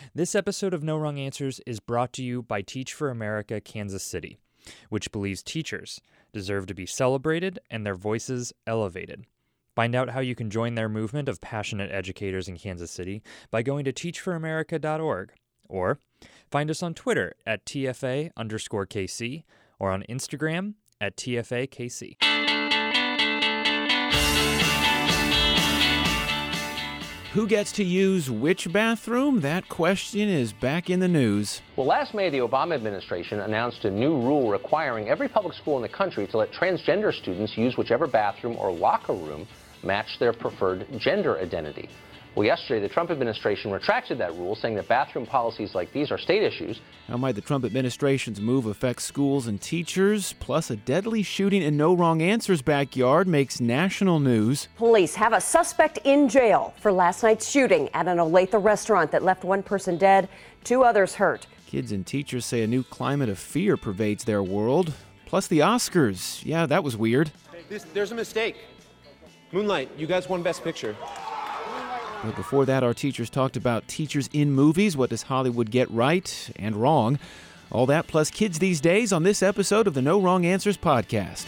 This episode of No Wrong Answers is brought to you by Teach for America Kansas City, which believes teachers deserve to be celebrated and their voices elevated. Find out how you can join their movement of passionate educators in Kansas City by going to teachforamerica.org, or find us on Twitter at TFA_KC or on Instagram at TFAKC. Who gets to use which bathroom? That question is back in the news. Well, last May, the Obama administration announced a new rule requiring every public school in the country to let transgender students use whichever bathroom or locker room match their preferred gender identity. Well, yesterday, the Trump administration retracted that rule, saying that bathroom policies like these are state issues. How might the Trump administration's move affect schools and teachers? Plus, a deadly shooting in No Wrong Answers' backyard makes national news. Police have a suspect in jail for last night's shooting at an Olathe restaurant that left one person dead, 2 others hurt. Kids and teachers say a new climate of fear pervades their world. Plus, the Oscars. Yeah, that was weird. There's a mistake. Moonlight, you guys won Best Picture. But before that, our teachers talked about teachers in movies. What does Hollywood get right and wrong? All that plus kids these days on this episode of the No Wrong Answers podcast.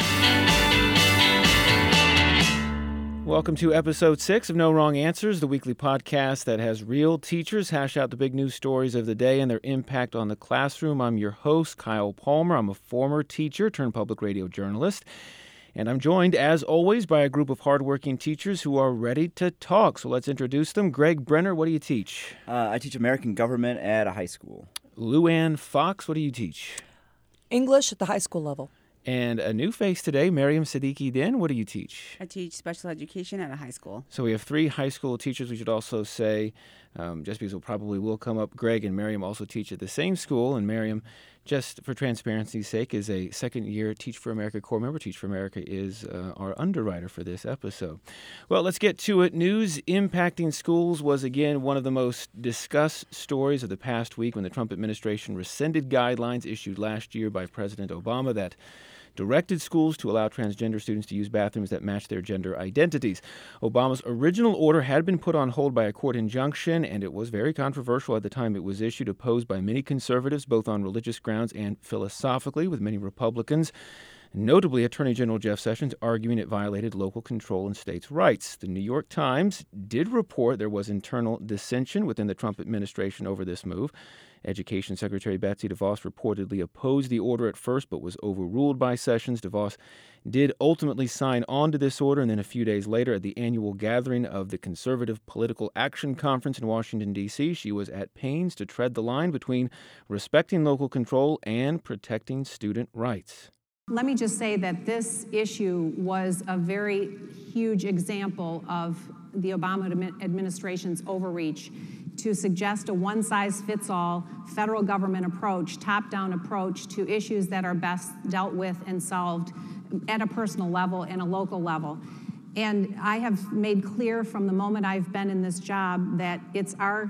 Welcome to episode 6 of No Wrong Answers, the weekly podcast that has real teachers hash out the big news stories of the day and their impact on the classroom. I'm your host, Kyle Palmer. I'm a former teacher turned public radio journalist. And I'm joined, as always, by a group of hardworking teachers who are ready to talk. So let's introduce them. Greg Brenner, what do you teach? I teach American government at a high school. Luann Fox, what do you teach? English at the high school level. And a new face today, Miriam Siddiqui Din, what do you teach? I teach special education at a high school. So we have 3 high school teachers. We should also say, just because it probably will come up, Greg and Miriam also teach at the same school. And Miriam, just for transparency's sake, is a second-year Teach for America Corps member. Teach for America is our underwriter for this episode. Well, let's get to it. News impacting schools was, again, one of the most discussed stories of the past week when the Trump administration rescinded guidelines issued last year by President Obama that directed schools to allow transgender students to use bathrooms that match their gender identities. Obama's original order had been put on hold by a court injunction, and it was very controversial at the time it was issued, opposed by many conservatives, both on religious grounds and philosophically, with many Republicans, notably Attorney General Jeff Sessions arguing it violated local control and states' rights. The New York Times did report there was internal dissension within the Trump administration over this move. Education Secretary Betsy DeVos reportedly opposed the order at first, but was overruled by Sessions. DeVos did ultimately sign on to this order, and then a few days later at the annual gathering of the Conservative Political Action Conference in Washington, D.C., she was at pains to tread the line between respecting local control and protecting student rights. Let me just say that this issue was a very huge example of the Obama administration's overreach to suggest a one-size-fits-all federal government approach, top-down approach to issues that are best dealt with and solved at a personal level and a local level. And I have made clear from the moment I've been in this job that it's our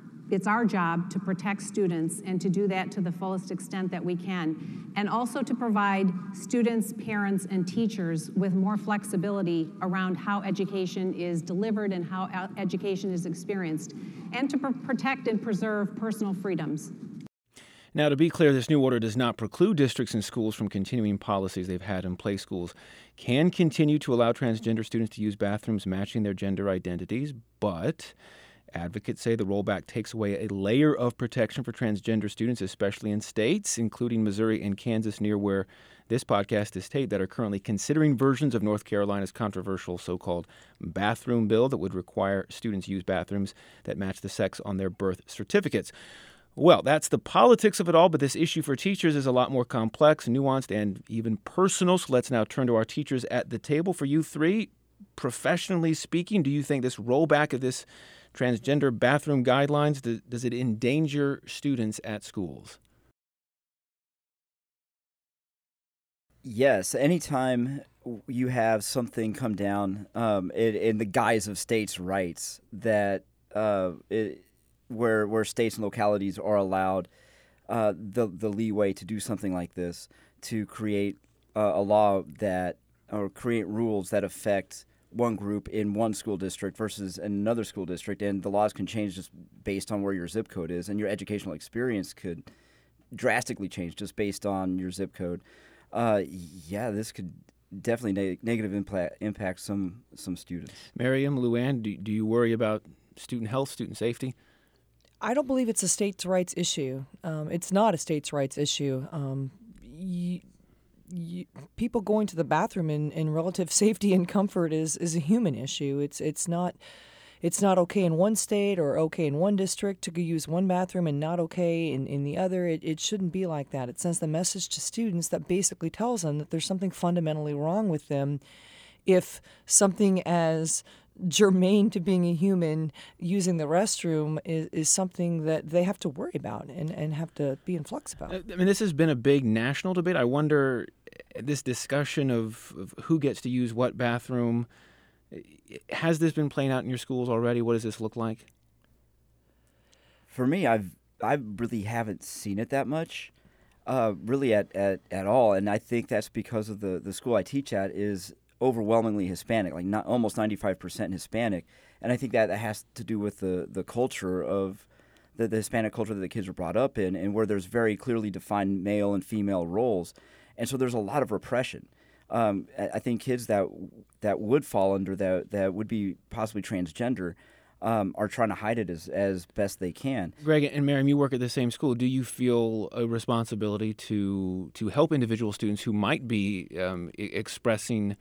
job to protect students and to do that to the fullest extent that we can, and also to provide students, parents, and teachers with more flexibility around how education is delivered and how education is experienced, and to protect and preserve personal freedoms. Now, to be clear, this new order does not preclude districts and schools from continuing policies they've had in place. Schools can continue to allow transgender students to use bathrooms matching their gender identities, but advocates say the rollback takes away a layer of protection for transgender students, especially in states, including Missouri and Kansas, near where this podcast is taped, that are currently considering versions of North Carolina's controversial so-called bathroom bill that would require students use bathrooms that match the sex on their birth certificates. Well, that's the politics of it all, but this issue for teachers is a lot more complex, nuanced, and even personal. So let's now turn to our teachers at the table. For you 3, professionally speaking, do you think this rollback of this transgender bathroom guidelines, does it endanger students at schools? Yes, anytime you have something come down in the guise of states' rights that where states and localities are allowed the leeway to do something like this, to create a law that, or create rules that affect one group in one school district versus another school district, and the laws can change just based on where your zip code is, and your educational experience could drastically change just based on your zip code. This could definitely negative impact some students. Miriam, Luann, do you worry about student health, student safety? I don't believe it's a states' rights issue. It's not a states' rights issue. People going to the bathroom in relative safety and comfort is a human issue. It's not okay in one state or okay in one district to go use one bathroom and not okay in the other. It shouldn't be like that. It sends the message to students that basically tells them that there's something fundamentally wrong with them if something as germane to being a human using the restroom is something that they have to worry about and have to be in flux about. I mean, this has been a big national debate. I wonder, this discussion of who gets to use what bathroom, has this been playing out in your schools already? What does this look like? For me, I really haven't seen it that much, really at all. And I think that's because of the school I teach at is overwhelmingly Hispanic, like not almost 95% Hispanic, and I think that has to do with the culture of the Hispanic culture that the kids were brought up in, and where there's very clearly defined male and female roles, and so there's a lot of repression. I think kids that would fall under that would be possibly transgender are trying to hide it as best they can. Greg and Miriam, you work at the same school. Do you feel a responsibility to help individual students who might be expressing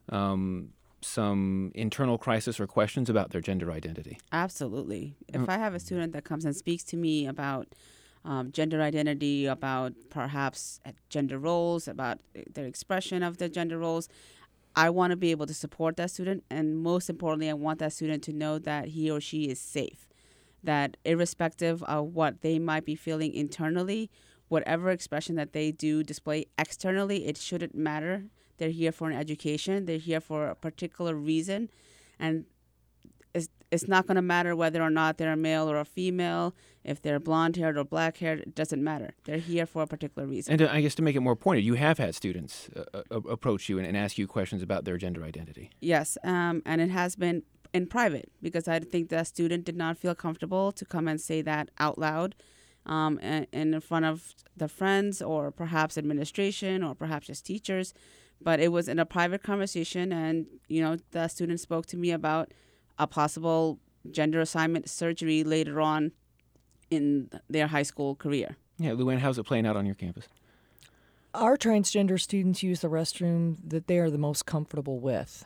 some internal crisis or questions about their gender identity? Absolutely. If I have a student that comes and speaks to me about gender identity, about perhaps gender roles, about their expression of their gender roles, I want to be able to support that student. And most importantly, I want that student to know that he or she is safe, that irrespective of what they might be feeling internally, whatever expression that they do display externally, it shouldn't matter. They're here for an education. They're here for a particular reason. And it's not going to matter whether or not they're a male or a female, if they're blonde-haired or black-haired, it doesn't matter. They're here for a particular reason. And I guess to make it more pointed, you have had students approach you and ask you questions about their gender identity. Yes, and it has been in private because I think the student did not feel comfortable to come and say that out loud in front of the friends or perhaps administration or perhaps just teachers. But it was in a private conversation, and the student spoke to me about a possible gender assignment surgery later on in their high school career. Yeah, Luann, how's it playing out on your campus? Our transgender students use the restroom that they are the most comfortable with.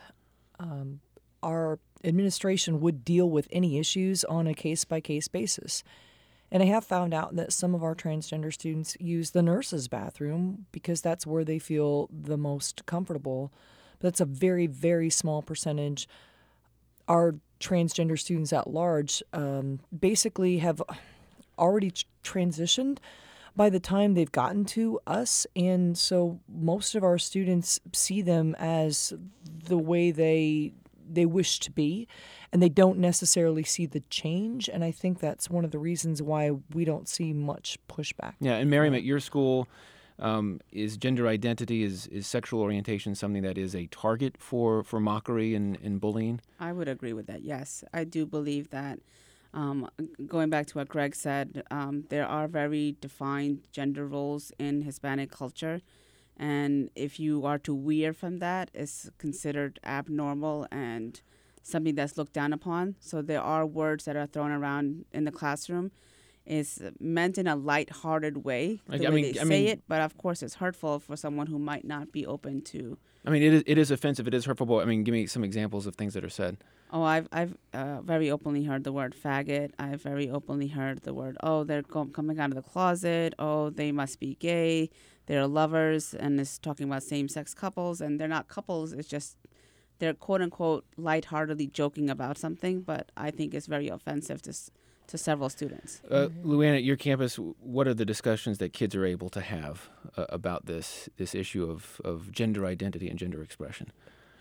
Our administration would deal with any issues on a case-by-case basis. And I have found out that some of our transgender students use the nurse's bathroom because that's where they feel the most comfortable. But that's a very, very small percentage. Our transgender students at large basically have already transitioned by the time they've gotten to us. And so most of our students see them as the way they wish to be, and they don't necessarily see the change. And I think that's one of the reasons why we don't see much pushback. Yeah, and Miriam, at your school, is gender identity, is sexual orientation something that is a target for mockery and bullying? I would agree with that, yes. I do believe that, going back to what Greg said, there are very defined gender roles in Hispanic culture. And if you are to veer from that, it's considered abnormal and something that's looked down upon. So there are words that are thrown around in the classroom. It's meant in a light-hearted way, the way they say it, but of course it's hurtful for someone who might not be open to. I mean, it is offensive. It is hurtful. But, I mean, give me some examples of things that are said. Oh, I've very openly heard the word faggot. I've very openly heard the word, they're coming out of the closet. Oh, they must be gay. They're lovers, and it's talking about same-sex couples, and they're not couples. It's just they're quote-unquote lightheartedly joking about something, but I think it's very offensive to several students. Luann, at your campus, what are the discussions that kids are able to have about this issue of gender identity and gender expression?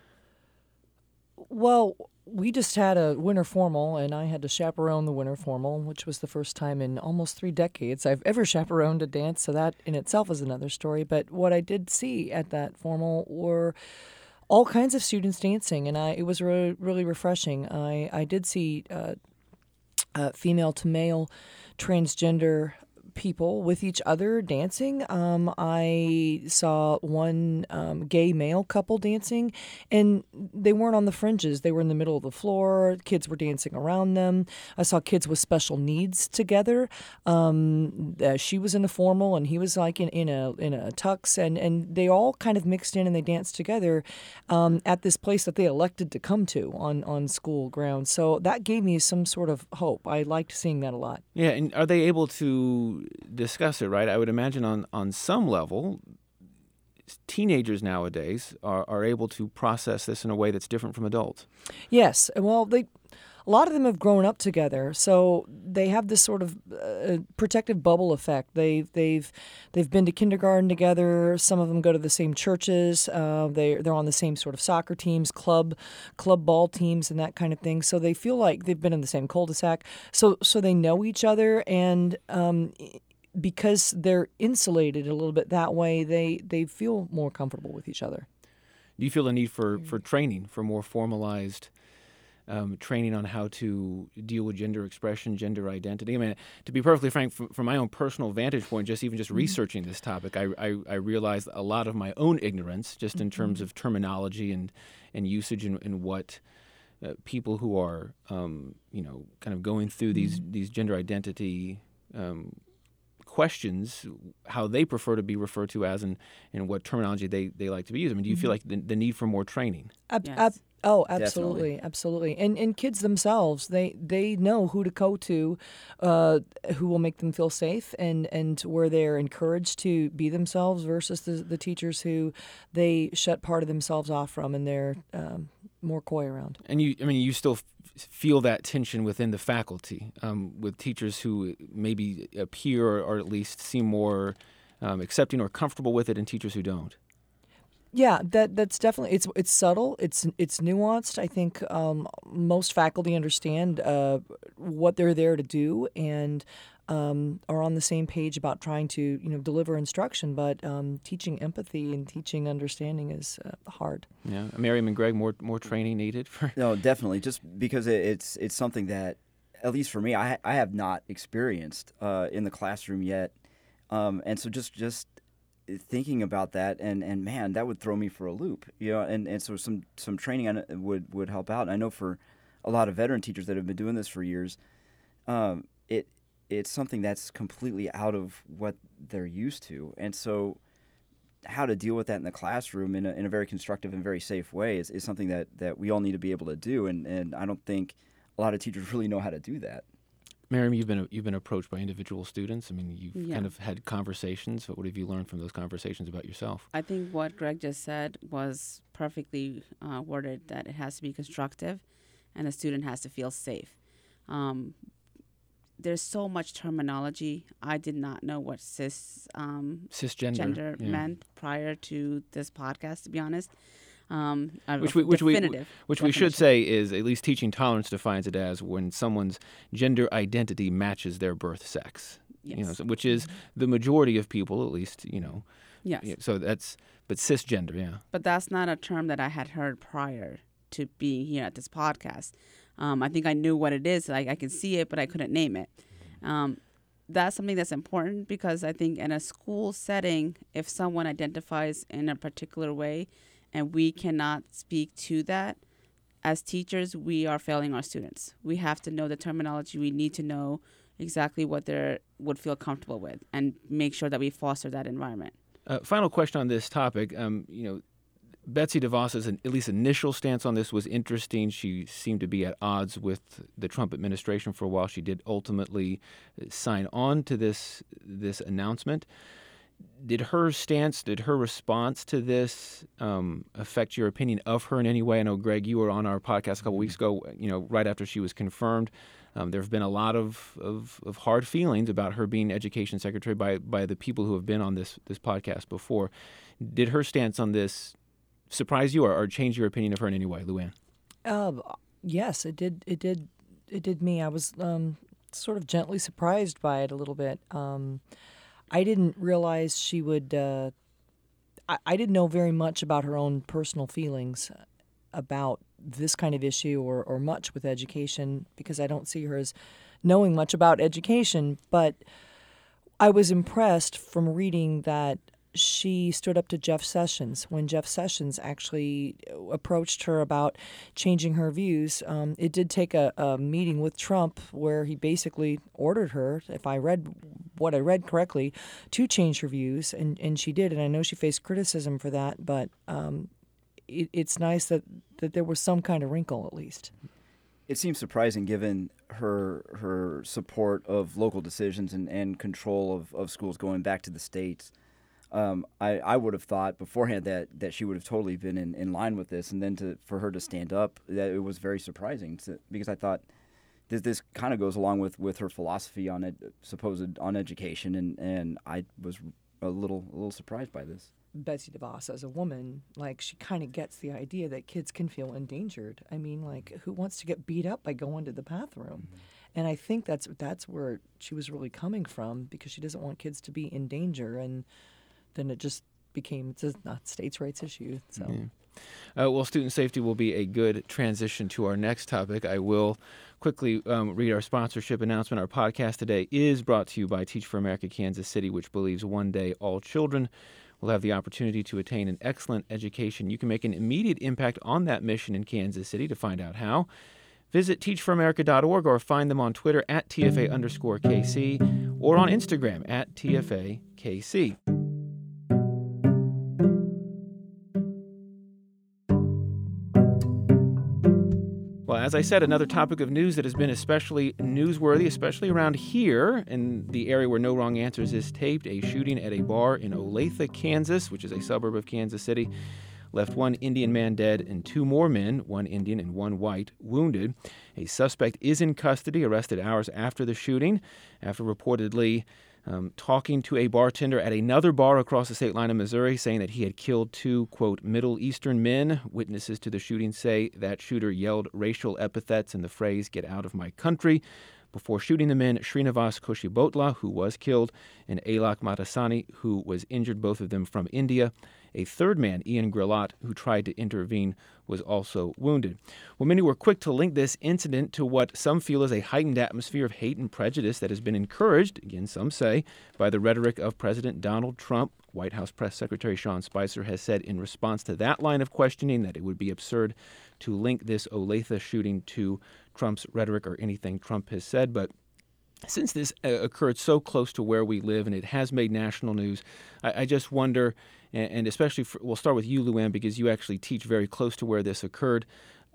Well, we just had a winter formal, and I had to chaperone the winter formal, which was the first time in almost 3 decades I've ever chaperoned a dance, so that in itself is another story. But what I did see at that formal were all kinds of students dancing, and it was really, really refreshing. I did see female to male transgender people with each other dancing. I saw one gay male couple dancing, and they weren't on the fringes. They were in the middle of the floor. Kids were dancing around them. I saw kids with special needs together. She was in a formal, and he was like in a tux, and they all kind of mixed in and they danced together at this place that they elected to come to on school grounds. So that gave me some sort of hope. I liked seeing that a lot. Yeah, and are they able to discuss it, right? I would imagine on some level, teenagers nowadays are able to process this in a way that's different from adults. Yes. Well, a lot of them have grown up together, so they have this sort of protective bubble effect. They've been to kindergarten together. Some of them go to the same churches. They're on the same sort of soccer teams, club ball teams, and that kind of thing. So they feel like they've been in the same cul-de-sac. So they know each other, and because they're insulated a little bit that way, they feel more comfortable with each other. Do you feel a need for training, for more formalized training on how to deal with gender expression, gender identity? I mean, to be perfectly frank, from my own personal vantage point, just researching this topic, I realized a lot of my own ignorance, just in terms of terminology and usage and what people who are, kind of going through these gender identity questions, how they prefer to be referred to as, and what terminology they like to be used. I mean, do you feel like the need for more training? Yes. Oh, absolutely, absolutely. And kids themselves, they know who to go to, who will make them feel safe, and where they're encouraged to be themselves versus the teachers who they shut part of themselves off from and they're more coy around. And you still feel that tension within the faculty, with teachers who maybe appear or at least seem more accepting or comfortable with it, and teachers who don't. Yeah, that's definitely it's subtle. It's nuanced. I think most faculty understand what they're there to do and are on the same page about trying to deliver instruction. But teaching empathy and teaching understanding is hard. Yeah, Miriam and Greg, more training needed for. No, definitely. Just because it's something that, at least for me, I have not experienced in the classroom yet, and so just thinking about that, and man, that would throw me for a loop, and so some training would help out. And I know for a lot of veteran teachers that have been doing this for years, it's something that's completely out of what they're used to, and so how to deal with that in the classroom in a very constructive and very safe way is something that we all need to be able to do, and I don't think a lot of teachers really know how to do that. Miriam, you've been approached by individual students. I mean, you've kind of had conversations. What have you learned from those conversations about yourself? I think what Greg just said was perfectly worded, that it has to be constructive and the student has to feel safe. There's so much terminology. I did not know what cisgender meant prior to this podcast, to be honest. Which we should say is, at least Teaching Tolerance defines it as when someone's gender identity matches their birth sex. Yes. Which is the majority of people, at least, Yes. So but cisgender, yeah. But that's not a term that I had heard prior to being here at this podcast. I think I knew what it is. Like, I can see it, but I couldn't name it. That's something that's important, because I think in a school setting, if someone identifies in a particular way and we cannot speak to that, as teachers, we are failing our students. We have to know the terminology. We need to know exactly what they would feel comfortable with and make sure that we foster that environment. Final question on this topic. Betsy DeVos's at least initial stance on this was interesting. She seemed to be at odds with the Trump administration for a while. She did ultimately sign on to this announcement. Did her response to this affect your opinion of her in any way? I know, Greg, you were on our podcast a couple weeks ago, right after she was confirmed. There have been a lot of hard feelings about her being education secretary by the people who have been on this podcast before. Did her stance on this surprise you or change your opinion of her in any way, Luann? Yes, it did. It did me. I was sort of gently surprised by it a little bit. I didn't realize she would. I didn't know very much about her own personal feelings about this kind of issue or much with education, because I don't see her as knowing much about education. But I was impressed from reading that she stood up to Jeff Sessions when Jeff Sessions actually approached her about changing her views. It did take a meeting with Trump where he basically ordered her, if I read what I read correctly, to change her views, and she did. And I know she faced criticism for that, but it's nice that there was some kind of wrinkle at least. It seems surprising given her support of local decisions and control of schools going back to the states. I would have thought beforehand that she would have totally been in line with this, and then for her to stand up, that it was very surprising because I thought this kind of goes along with her philosophy on education, and I was a little surprised by this. Betsy DeVos, as a woman, like, she kind of gets the idea that kids can feel endangered. I mean, like, who wants to get beat up by going to the bathroom? Mm-hmm. And I think that's where she was really coming from, because she doesn't want kids to be in danger, and then it just became it's a states' rights issue. So, well, student safety will be a good transition to our next topic. I will quickly read our sponsorship announcement. Our podcast today is brought to you by Teach for America Kansas City, which believes one day all children will have the opportunity to attain an excellent education. You can make an immediate impact on that mission in Kansas City. To find out how, visit teachforamerica.org or find them on Twitter at TFA_KC or on Instagram at TFAKC. Well, as I said, another topic of news that has been especially newsworthy, especially around here in the area where No Wrong Answers is taped, a shooting at a bar in Olathe, Kansas, which is a suburb of Kansas City, left one Indian man dead and two more men, one Indian and one white, wounded. A suspect is in custody, arrested hours after the shooting, after reportedly talking to a bartender at another bar across the state line of Missouri, saying that he had killed two, quote, Middle Eastern men. Witnesses to the shooting say that shooter yelled racial epithets and the phrase, "Get out of my country," before shooting the men Srinivas Koshibotla, who was killed, and Alak Matasani, who was injured, both of them from India. A third man, Ian Grillat, who tried to intervene, was also wounded. Well, many were quick to link this incident to what some feel is a heightened atmosphere of hate and prejudice that has been encouraged, again, some say, by the rhetoric of President Donald Trump. White House Press Secretary Sean Spicer has said in response to that line of questioning that it would be absurd to link this Olathe shooting to Trump's rhetoric or anything Trump has said. But since this occurred so close to where we live and it has made national news, I just wonder, and especially we'll start with you, Luann, because you actually teach very close to where this occurred.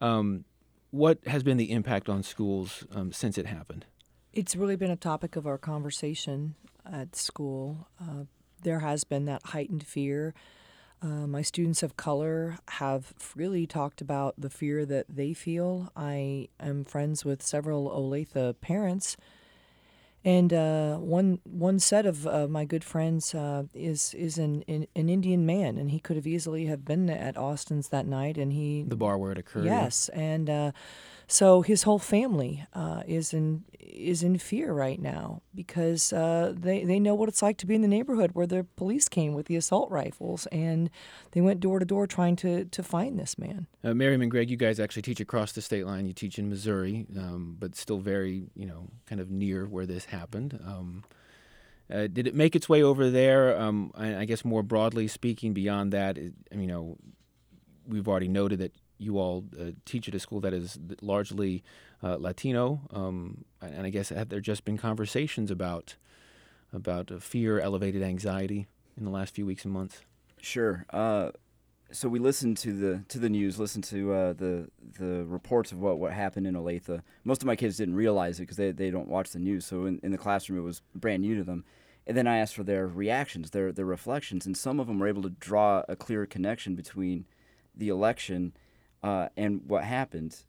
What has been the impact on schools since it happened? It's really been a topic of our conversation at school. There has been that heightened fear. My students of color have really talked about the fear that they feel. I am friends with several Olathe parents, and one set of my good friends is an Indian man, and he could have easily have been at Austin's that night, and the bar where it occurred. Yes, and so his whole family is in fear right now because they know what it's like to be in the neighborhood where the police came with the assault rifles, and they went door to door trying to find this man. Miriam and Greg, you guys actually teach across the state line. You teach in Missouri, but still very, kind of near where this happened. Did it make its way over there? I guess more broadly speaking, beyond that, we've already noted that you all teach at a school that is largely Latino, and I guess have there just been conversations about fear, elevated anxiety in the last few weeks and months? Sure. So we listened to the news, listened to the reports of what happened in Olathe. Most of my kids didn't realize it because they don't watch the news. So in the classroom, it was brand new to them. And then I asked for their reactions, their reflections, and some of them were able to draw a clear connection between the election and what happened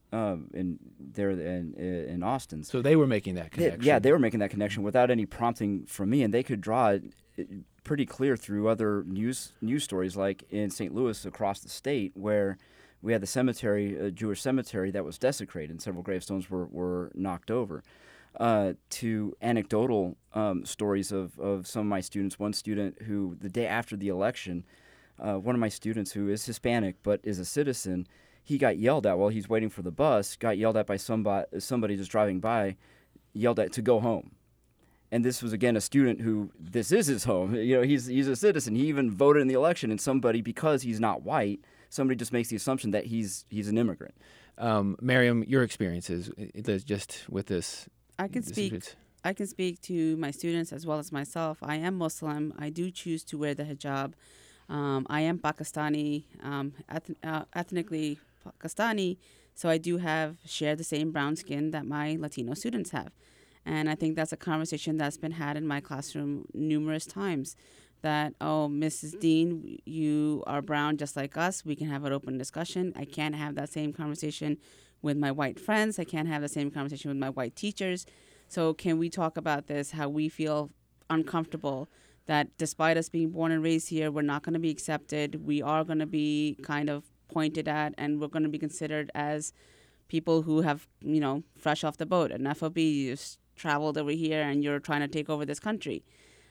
in Austin. So they were making that connection. They were making that connection without any prompting from me, and they could draw it pretty clear through other news stories, like in St. Louis across the state, where we had the cemetery, a Jewish cemetery that was desecrated, and several gravestones were knocked over. To anecdotal stories of some of my students. One student who, the day after the election, one of my students who is Hispanic but is a citizen, he got yelled at while he's waiting for the bus, got yelled at by somebody just driving by, yelled at to go home. And this was, again, a student who, this is his home. He's a citizen. He even voted in the election, and somebody, because he's not white, somebody just makes the assumption that he's an immigrant. Miriam, your experiences just with this. I can speak to my students as well as myself. I am Muslim. I do choose to wear the hijab. I am Pakistani, ethnically Pakistani, so I do share the same brown skin that my Latino students have. And I think that's a conversation that's been had in my classroom numerous times, that, oh, Mrs. Dean, you are brown just like us. We can have an open discussion. I can't have that same conversation with my white friends. I can't have the same conversation with my white teachers. So can we talk about this, how we feel uncomfortable, that despite us being born and raised here, we're not going to be accepted. We are going to be kind of pointed at, and we're going to be considered as people who have, fresh off the boat. An FOB, you just traveled over here and you're trying to take over this country.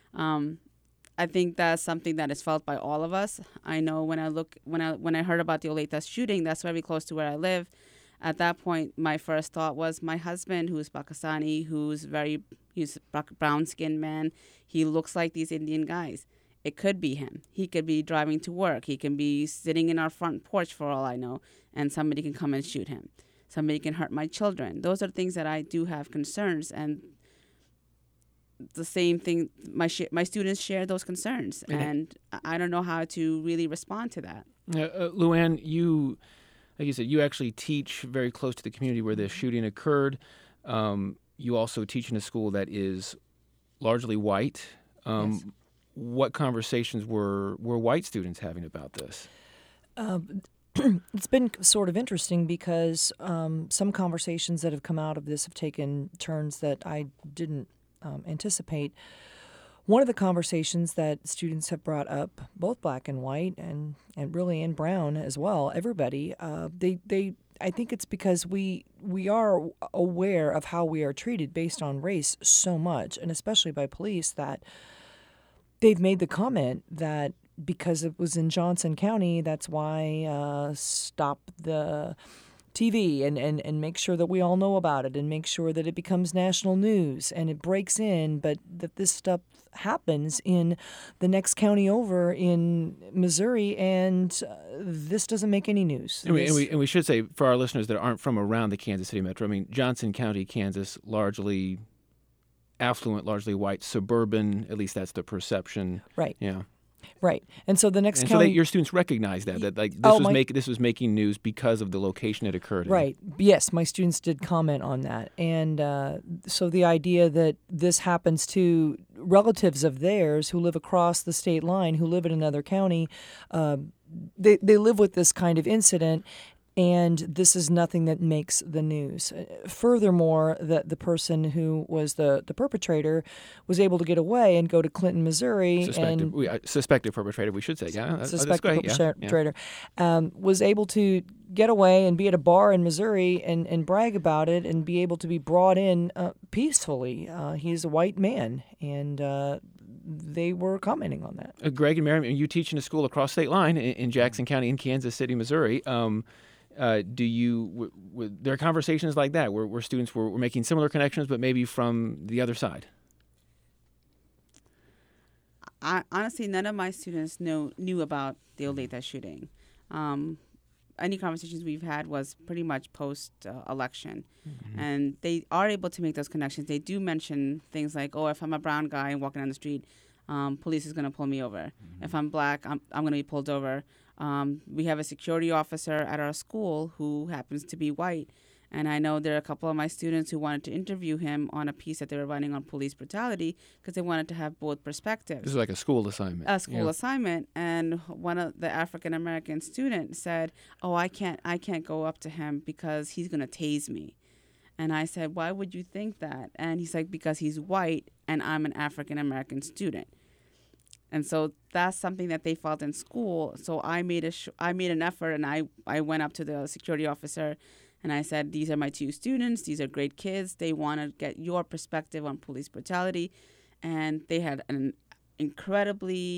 I think that's something that is felt by all of us. I know when I heard about the Olathe shooting, that's very close to where I live. At that point, my first thought was my husband, who's Pakistani, he's a brown-skinned man. He looks like these Indian guys. It could be him. He could be driving to work. He can be sitting in our front porch for all I know, and somebody can come and shoot him. Somebody can hurt my children. Those are things that I do have concerns, and the same thing, my students share those concerns, and I don't know how to really respond to that. Luann, like you said, you actually teach very close to the community where the shooting occurred. You also teach in a school that is largely white. Yes. What conversations were white students having about this? It's been sort of interesting because some conversations that have come out of this have taken turns that I didn't anticipate. One of the conversations that students have brought up, both black and white, and really in brown as well, everybody, I think it's because we are aware of how we are treated based on race so much, and especially by police, that they've made the comment that because it was in Johnson County, that's why stop the TV and make sure that we all know about it and make sure that it becomes national news and it breaks in, but that this stuff happens in the next county over in Missouri, and this doesn't make any news. And we should say, for our listeners that aren't from around the Kansas City metro, Johnson County, Kansas, largely affluent, largely white, suburban, at least that's the perception. Right. Yeah. Right. And so the next and county... so your students recognize that this was making news because of the location it occurred in. Right. Yes, my students did comment on that. And so the idea that this happens to relatives of theirs who live across the state line, who live in another county, they live with this kind of incident, and this is nothing that makes the news. Furthermore, the person who was the perpetrator was able to get away and go to Clinton, Missouri. Suspected perpetrator, we should say. Yeah, suspected perpetrator. Was able to get away and be at a bar in Missouri and brag about it and be able to be brought in peacefully. He's a white man, and they were commenting on that. Greg and Miriam, you teach in a school across state line in Jackson County in Kansas City, Missouri. There are conversations like that where students were making similar connections, but maybe from the other side? Honestly, none of my students knew about the Olathe shooting. Any conversations we've had was pretty much post-election. Mm-hmm. And they are able to make those connections. They do mention things like, oh, if I'm a brown guy walking down the street, police is going to pull me over. Mm-hmm. If I'm black, I'm going to be pulled over. We have a security officer at our school who happens to be white, and I know there are a couple of my students who wanted to interview him on a piece that they were writing on police brutality because they wanted to have both perspectives. This is like a school assignment. A school assignment, and one of the African American students said, "Oh, I can't go up to him because he's going to tase me." And I said, "Why would you think that?" And he's like, "Because he's white and I'm an African American student." And so that's something that they felt in school. So I made an effort, and I went up to the security officer, and I said, "These are my two students. These are great kids. They want to get your perspective on police brutality." And they had an incredibly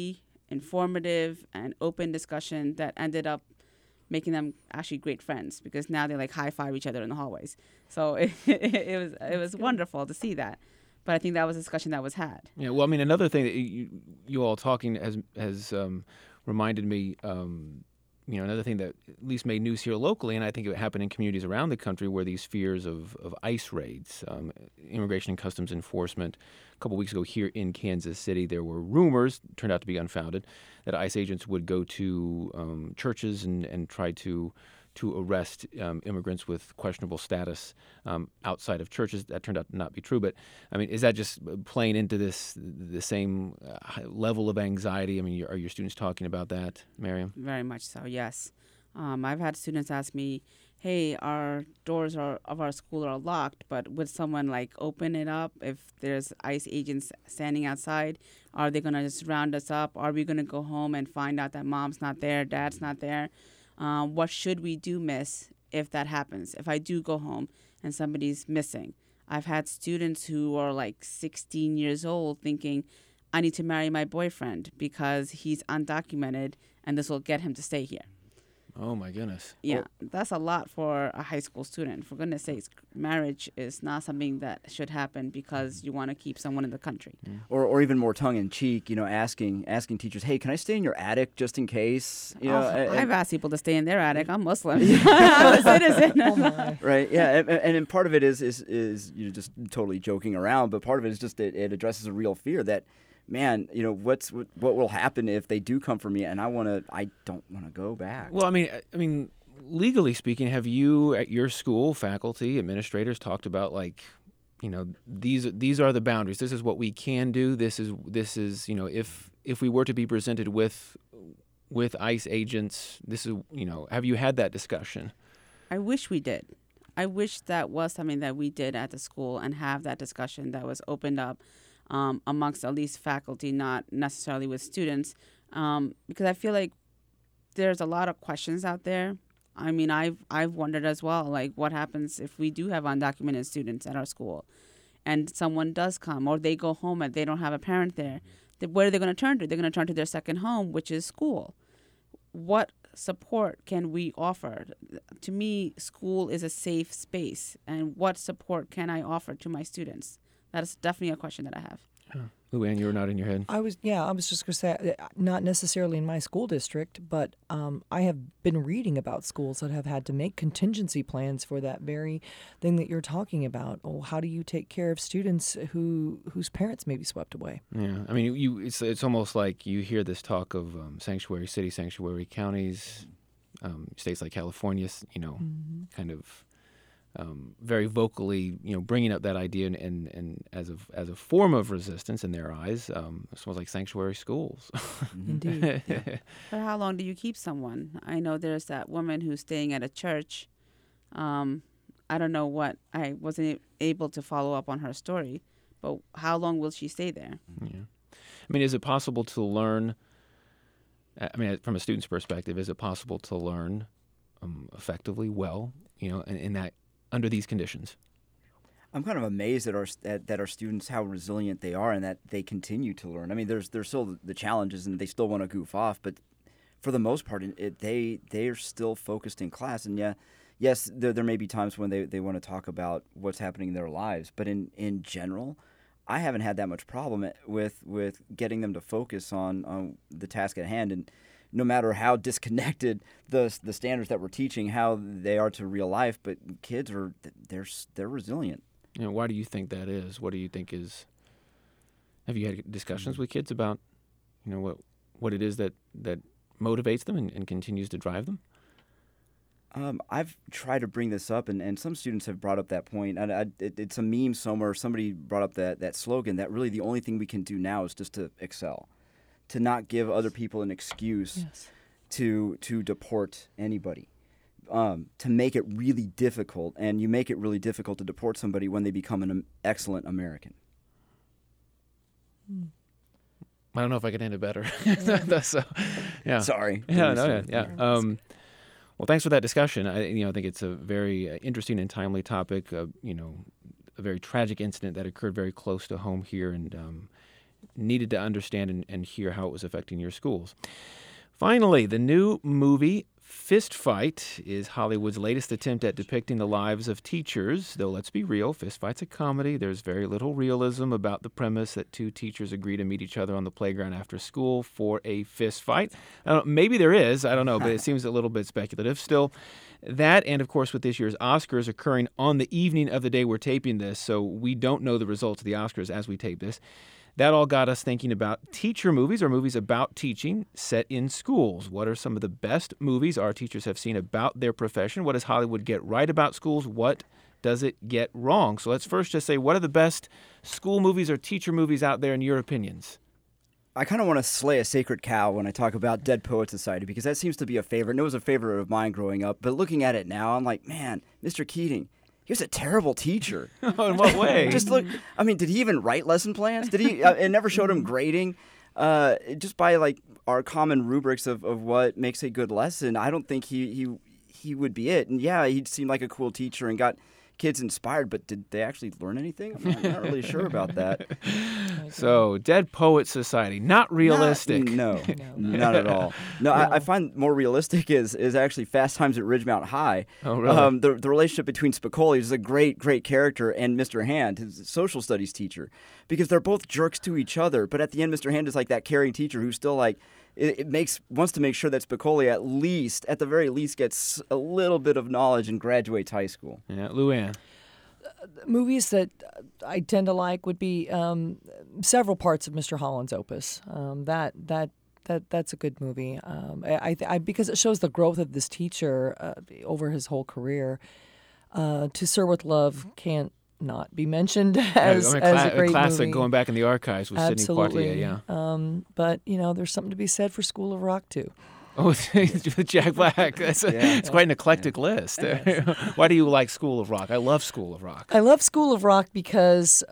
informative and open discussion that ended up making them actually great friends, because now they like high five each other in the hallways. So it was wonderful to see that. But I think that was a discussion that was had. Yeah. Well, I mean, another thing that you all talking has reminded me. Another thing that at least made news here locally, and I think it happened in communities around the country, were these fears of ICE raids, Immigration and Customs Enforcement. A couple weeks ago here in Kansas City, there were rumors, turned out to be unfounded, that ICE agents would go to churches and try to arrest immigrants with questionable status outside of churches. That turned out to not be true. But, I mean, is that just playing into the same level of anxiety? I mean, are your students talking about that, Miriam? Very much so, yes. I've had students ask me, hey, our doors of our school are locked, but would someone, like, open it up if there's ICE agents standing outside? Are they going to just round us up? Are we going to go home and find out that mom's not there, dad's not there? What should we do, miss, if that happens? If I do go home and somebody's missing? I've had students who are like 16 years old thinking, I need to marry my boyfriend because he's undocumented and this will get him to stay here. Oh, my goodness. Yeah, that's a lot for a high school student. For goodness sakes, marriage is not something that should happen because you want to keep someone in the country. Or even more tongue-in-cheek, asking teachers, hey, can I stay in your attic just in case? I've asked people to stay in their attic. I'm Muslim. I'm a citizen. Oh my. Right, yeah, and part of it is just totally joking around, but part of it is just it addresses a real fear that, man, what will happen if they do come for me and I don't want to go back. Well, I mean, legally speaking, have you at your school, faculty, administrators talked about, like, these are the boundaries. This is what we can do. This is if we were to be presented with ICE agents, this is have you had that discussion? I wish we did. I wish that was something that we did at the school and have that discussion that was opened up amongst at least faculty, not necessarily with students, because I feel like there's a lot of questions out there. I mean, I've wondered as well, like, what happens if we do have undocumented students at our school and someone does come or they go home and they don't have a parent there? Where are they going to turn to? They're going to turn to their second home, which is school. What support can we offer? To me, school is a safe space, and what support can I offer to my students? That is definitely a question that I have. Luann, you were nodding your head. I was just going to say, not necessarily in my school district, but I have been reading about schools that have had to make contingency plans for that very thing that you're talking about. Oh, how do you take care of students whose parents may be swept away? Yeah, I mean, it's almost like you hear this talk of sanctuary cities, sanctuary counties, states like California, kind of very vocally, bringing up that idea and as a form of resistance in their eyes. It's almost like sanctuary schools. Indeed. Yeah. For how long do you keep someone? I know there's that woman who's staying at a church. I don't know what. I wasn't able to follow up on her story, but how long will she stay there? Yeah. I mean, is it possible to learn? I mean, from a student's perspective, is it possible to learn effectively, well, in that, under these conditions? I'm kind of amazed at our students, how resilient they are, and that they continue to learn. I mean, there's still the challenges, and they still want to goof off, but for the most part, they are still focused in class. And yes, there may be times when they want to talk about what's happening in their lives, but in general, I haven't had that much problem with getting them to focus on the task at hand. And no matter how disconnected the standards that we're teaching, how they are to real life, but kids they're resilient. Why do you think that is? What do you think is? Have you had discussions with kids about, what it is that motivates them and continues to drive them? I've tried to bring this up, and some students have brought up that point. It's a meme somewhere. Somebody brought up that slogan that really the only thing we can do now is just to excel. To not give other people an excuse to deport anybody, to make it really difficult, and you make it really difficult to deport somebody when they become an excellent American. I don't know if I could end it better. So, yeah. Sorry. Yeah. Well, thanks for that discussion. I think it's a very interesting and timely topic. A very tragic incident that occurred very close to home here, and needed to understand and hear how it was affecting your schools. Finally, the new movie Fist Fight is Hollywood's latest attempt at depicting the lives of teachers. Though let's be real, Fist Fight's a comedy. There's very little realism about the premise that two teachers agree to meet each other on the playground after school for a fist fight. Maybe there is, I don't know, but it seems a little bit speculative. Still, that and, of course, with this year's Oscars occurring on the evening of the day we're taping this, so we don't know the results of the Oscars as we tape this. That all got us thinking about teacher movies or movies about teaching set in schools. What are some of the best movies our teachers have seen about their profession? What does Hollywood get right about schools? What does it get wrong? So let's first just say, what are the best school movies or teacher movies out there in your opinions? I kind of want to slay a sacred cow when I talk about Dead Poets Society because that seems to be a favorite, and it was a favorite of mine growing up. But looking at it now, I'm like, man, Mr. Keating, he was a terrible teacher. In what way? Just look, I mean, did he even write lesson plans? Did he? It never showed him grading. Just by like our common rubrics of what makes a good lesson, I don't think he would be it. And yeah, he seemed like a cool teacher and got kids inspired, but did they actually learn anything? I'm not really sure about that. So, Dead Poets Society, not realistic. No, not at all. No, I find more realistic is actually Fast Times at Ridgemount High. Oh, really? The relationship between Spicoli, who's a great character, and Mr. Hand, his social studies teacher, because they're both jerks to each other. But at the end, Mr. Hand is like that caring teacher who's still like, wants to make sure that Spicoli at the very least, gets a little bit of knowledge and graduates high school. Yeah, Luann. Movies that I tend to like would be several parts of Mr. Holland's opus. That's a good movie. Because it shows the growth of this teacher over his whole career. To Sir with Love can't not be mentioned as a great classic movie. Going back in the archives with Sidney Poitier, yeah. But, there's something to be said for School of Rock, too. Oh, with Jack Black. It's quite an eclectic list. Why do you like School of Rock? I love School of Rock. I love School of Rock because,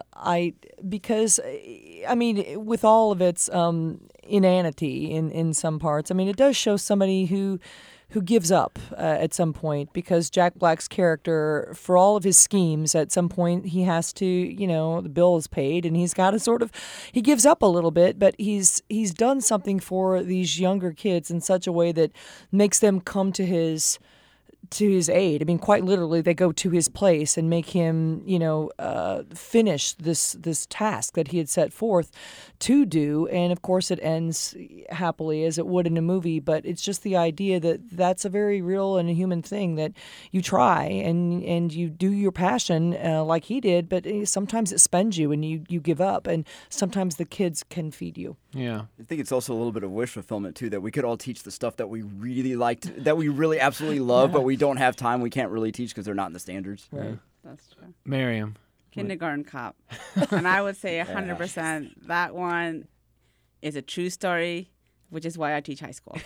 with all of its inanity in some parts, it does show somebody who gives up at some point, because Jack Black's character, for all of his schemes, at some point he has to, the bill is paid and he's got to he gives up a little bit, but he's done something for these younger kids in such a way that makes them come to his aid. Quite literally, they go to his place and make him, finish this task that he had set forth to do. And of course, it ends happily as it would in a movie. But it's just the idea that that's a very real and a human thing, that you try and you do your passion like he did. But sometimes it spends you and you give up. And sometimes the kids can feed you. Yeah. I think it's also a little bit of wish fulfillment, too, that we could all teach the stuff that we really liked, that we really absolutely love, but we don't have time. We can't really teach because they're not in the standards. Right. That's true. Miriam. Kindergarten Cop. And I would say 100% that one is a true story, which is why I teach high school.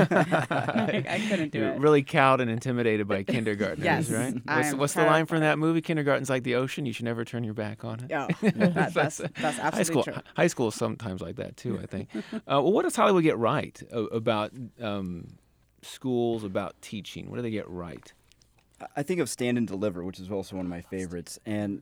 I couldn't do You're it. really cowed and intimidated by kindergartners, Yes, right? What's the line from that movie? Kindergarten's like the ocean. You should never turn your back on it. Oh, that's absolutely true. High school is sometimes like that, too, I think. What does Hollywood get right about schools, about teaching? What do they get right? I think of Stand and Deliver, which is also one of my favorites, and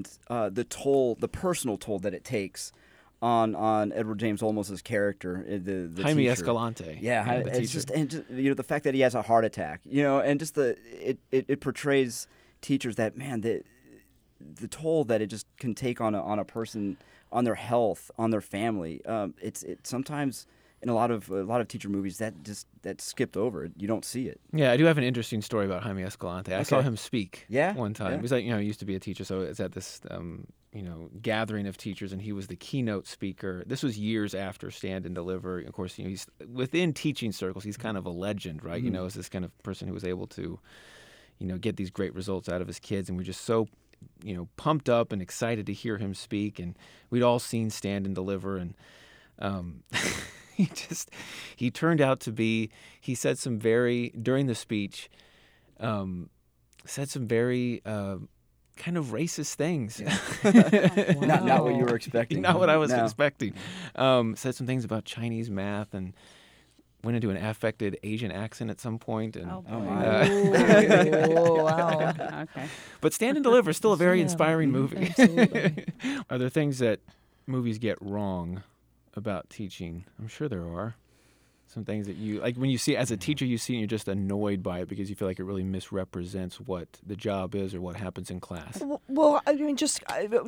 the personal toll that it takes on Edward James Olmos's character, the Jaime teacher. Escalante. Yeah, it's just the fact that he has a heart attack, and just it portrays teachers that, man, the toll that it just can take on a person, on their health, on their family. It's sometimes in a lot of teacher movies that's skipped over. You don't see it. Yeah, I do have an interesting story about Jaime Escalante. I saw him speak one time. Yeah. He was like, he used to be a teacher, so it's at this gathering of teachers, and he was the keynote speaker. This was years after Stand and Deliver. Of course, he's within teaching circles, he's kind of a legend, right? Mm-hmm. As this kind of person who was able to, get these great results out of his kids, and we're just so pumped up and excited to hear him speak. And we'd all seen Stand and Deliver, and he turned out to be, he said some very, during the speech, said some very kind of racist things. Yeah. Not what you were expecting. Not what I was expecting. Said some things about Chinese math and went into an affected Asian accent at some point. And, wow. Okay. But Stand and Deliver is still a very inspiring movie. Absolutely. Are there things that movies get wrong about teaching? I'm sure there are. Some things that you, like when you see, as a teacher, you see and you're just annoyed by it because you feel like it really misrepresents what the job is or what happens in class. Well, I mean, just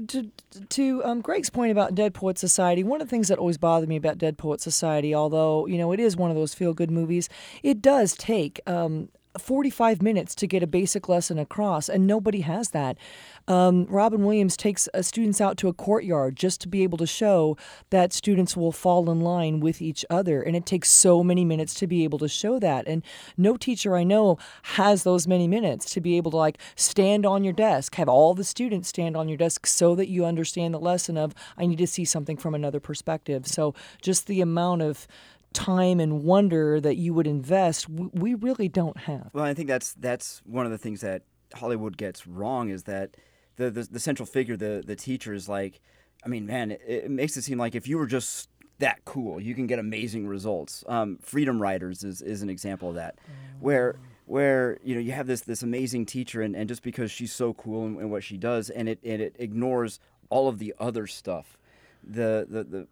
to Greg's point about Dead Poets Society, one of the things that always bothered me about Dead Poets Society, although, it is one of those feel-good movies, it does take 45 minutes to get a basic lesson across, and nobody has that. Robin Williams takes students out to a courtyard just to be able to show that students will fall in line with each other, and it takes so many minutes to be able to show that. And no teacher I know has those many minutes to be able to stand on your desk, have all the students stand on your desk so that you understand the lesson of, I need to see something from another perspective. So just the amount of time and wonder that you would invest, we really don't have. Well, I think that's one of the things that Hollywood gets wrong, is that the central figure, the teacher, is like, I mean, man, it makes it seem like if you were just that cool, you can get amazing results. Freedom Writers is an example of that, where you have this amazing teacher, and just because she's so cool in what she does, and it ignores all of the other stuff, the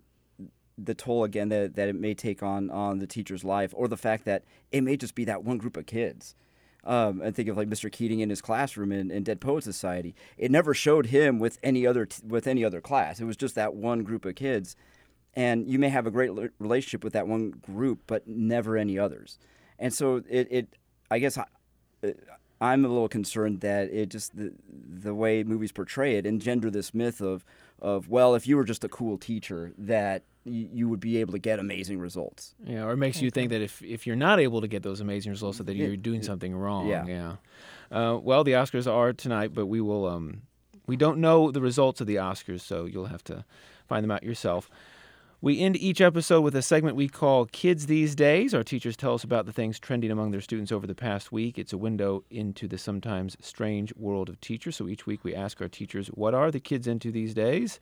toll, again, that it may take on the teacher's life, or the fact that it may just be that one group of kids. I think of Mr. Keating in his classroom in Dead Poets Society. It never showed him with any other class. It was just that one group of kids, and you may have a great relationship with that one group, but never any others. And so I guess I'm a little concerned that it just the way movies portray it engender this myth of well, if you were just a cool teacher, that you would be able to get amazing results. Yeah, or it makes you think that if you're not able to get those amazing results, that you're doing something wrong. Yeah. Well, the Oscars are tonight, but we will. We don't know the results of the Oscars, so you'll have to find them out yourself. We end each episode with a segment we call Kids These Days. Our teachers tell us about the things trending among their students over the past week. It's a window into the sometimes strange world of teachers. So each week we ask our teachers, what are the kids into these days?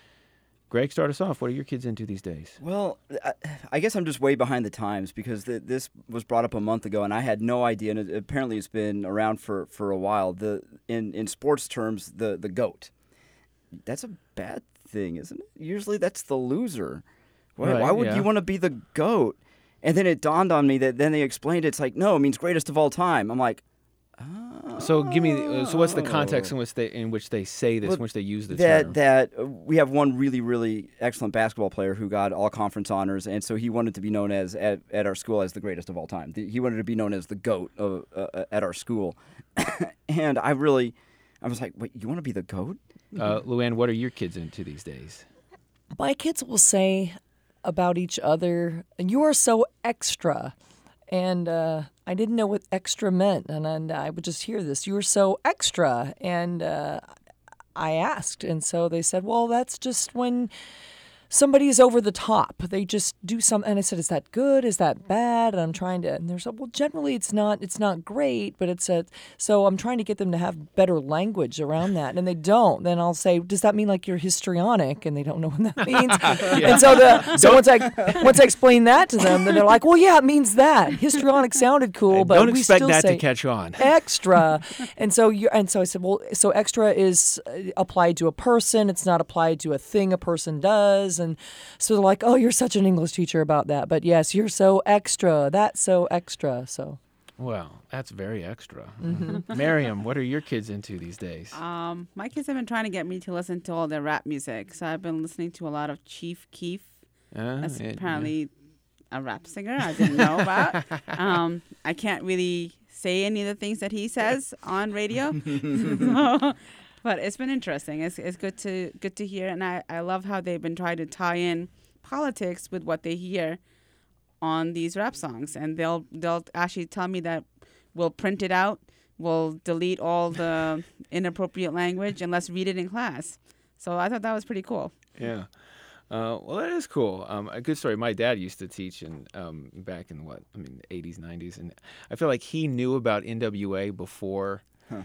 Greg, start us off. What are your kids into these days? Well, I guess I'm just way behind the times, because this was brought up a month ago, and I had no idea, and apparently it's been around for a while. In sports terms, the GOAT. That's a bad thing, isn't it? Usually that's the loser. Why would you want to be the GOAT? And then it dawned on me that then they explained it's like, no, it means greatest of all time. I'm like, oh. So give me. So what's the context in which they say this, in which they use the term? That we have one really, really excellent basketball player who got all conference honors, and so he wanted to be known as at our school as the greatest of all time. He wanted to be known as the GOAT at our school, and I was like, wait, you want to be the GOAT? Luann, what are your kids into these days? My kids will say about each other, "You are so extra." And I didn't know what extra meant, and I would just hear this. You were so extra, and I asked, and so they said, well, that's just when somebody is over the top. They just do something, and I said, is that good? Is that bad? And I'm trying to, and they're like, well, generally it's not great, but so I'm trying to get them to have better language around that, and they don't. Then I'll say, does that mean like you're histrionic? And they don't know what that means. And so once I explain that to them, then they're like, well, yeah, it means that. Histrionic sounded cool, but don't we expect still that say to catch on. Extra. and so I said, well, so extra is applied to a person. It's not applied to a thing a person does. And so they're like, oh, you're such an English teacher about that. But yes, you're so extra. That's so extra. So. Well, that's very extra. Mm-hmm. Miriam, what are your kids into these days? My kids have been trying to get me to listen to all their rap music. So I've been listening to a lot of Chief Keef. That's apparently a rap singer I didn't know about. I can't really say any of the things that he says on radio. But it's been interesting. It's good to hear, and I love how they've been trying to tie in politics with what they hear on these rap songs, and they'll actually tell me that we'll print it out, we'll delete all the inappropriate language, and let's read it in class. So I thought that was pretty cool. Yeah. Well, that is cool. A good story. My dad used to teach back in the 80s, 90s, and I feel like he knew about NWA before.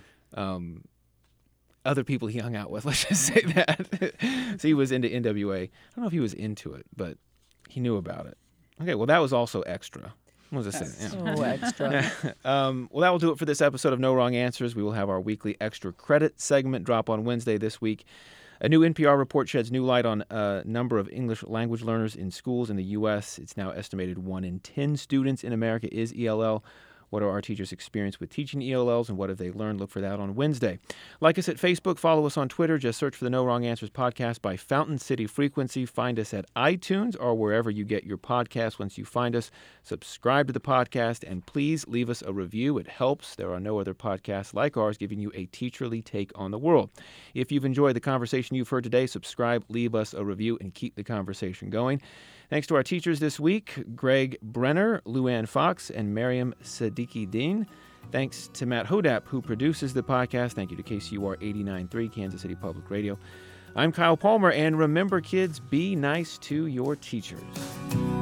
Other people he hung out with, let's just say that. So he was into NWA. I don't know if he was into it, but he knew about it. Okay, well, that was also extra. What was I saying? Yeah. So extra. Well, that will do it for this episode of No Wrong Answers. We will have our weekly extra credit segment drop on Wednesday this week. A new NPR report sheds new light on a number of English language learners in schools in the U.S. It's now estimated 1 in 10 students in America is ELL. What are our teachers' experience with teaching ELLs, and what have they learned? Look for that on Wednesday. Like us at Facebook, follow us on Twitter. Just search for the No Wrong Answers podcast by Fountain City Frequency. Find us at iTunes or wherever you get your podcasts. Once you find us, subscribe to the podcast, and please leave us a review. It helps. There are no other podcasts like ours giving you a teacherly take on the world. If you've enjoyed the conversation you've heard today, subscribe, leave us a review, and keep the conversation going. Thanks to our teachers this week, Greg Brenner, Luann Fox, and Miriam Siddiqui Dean. Thanks to Matt Hodap, who produces the podcast. Thank you to KCUR 89.3, Kansas City Public Radio. I'm Kyle Palmer, and remember, kids, be nice to your teachers.